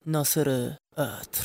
ناصر عطر.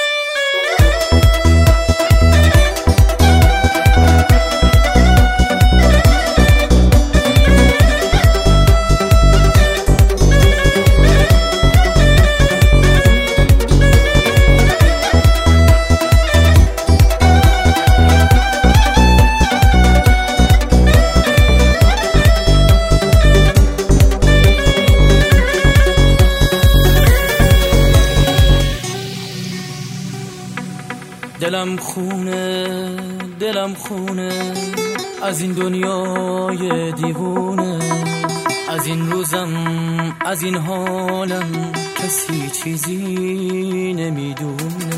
دلم خونه از این دنیای دیوونه، از این روزم از این حالم کسی چیزی نمیدونه.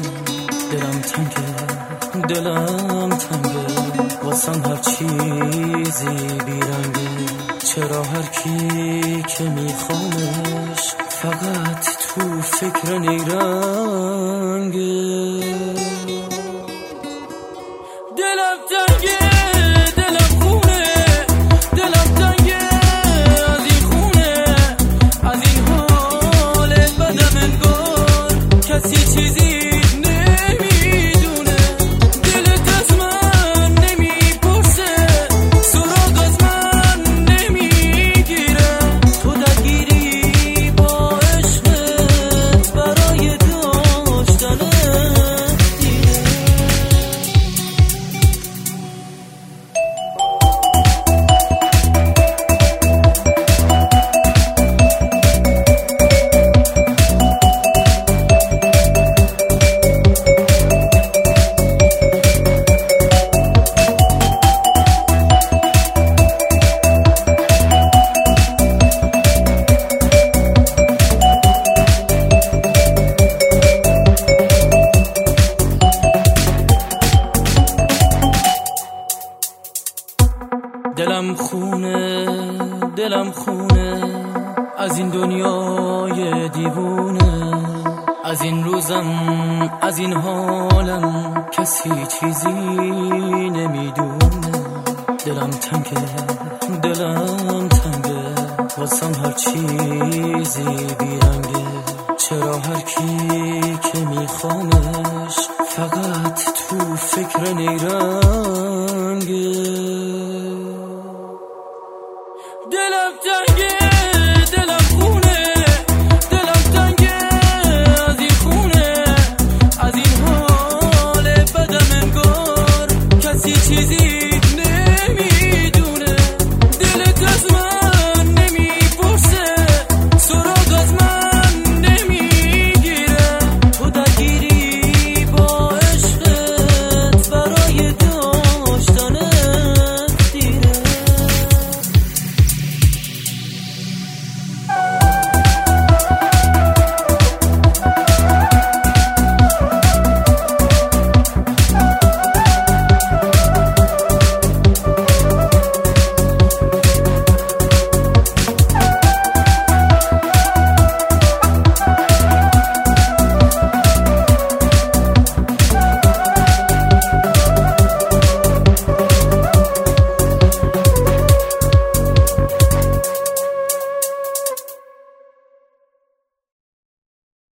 دلم تنگه واسم هر چیزی بیرنگه. چرا هر کی که میخوامش فقط تو فکر نیرنگه. دلم خونه از این دنیای دیوونه، از این روزم از این حالم کسی چیزی نمیدونه. دلم تنگه واسم هر چیزی بیرنگه.